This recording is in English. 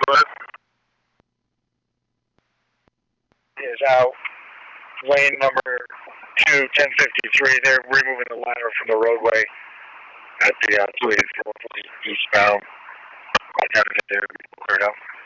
is out. Lane number 2, 1053. They're removing the ladder from the roadway at the 284 eastbound. By the time they get there, it'll be cleared up.